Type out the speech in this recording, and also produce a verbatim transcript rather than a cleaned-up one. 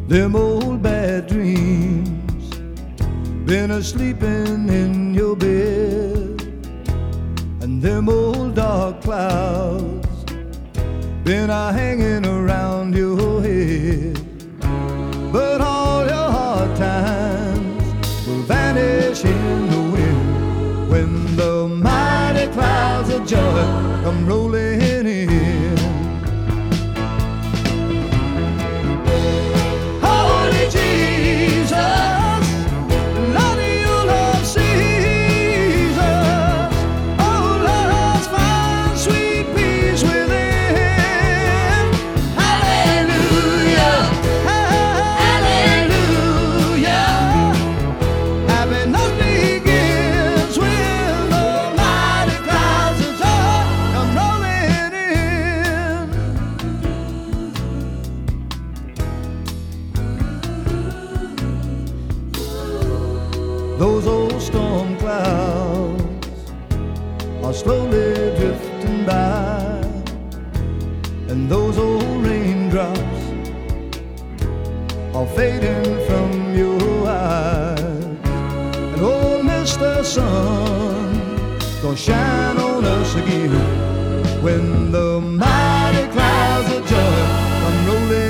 them old bad dreams been a-sleeping in your bed, and them old dark clouds been a-hanging around your head. But all your hard times will vanish in the wind when the mighty clouds of joy come rolling in. Those old storm clouds are slowly drifting by, and those old raindrops are fading from your eyes. And old Mister Sun gonna shine on us again when the mighty clouds of joy come rolling